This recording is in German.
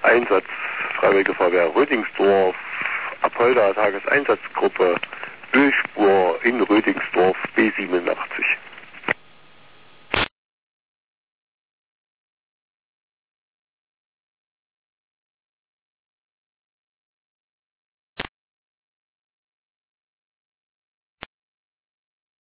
Einsatz Freiwillige Feuerwehr Rödingsdorf, Apolda Tageseinsatzgruppe, Ölspur in Rödingsdorf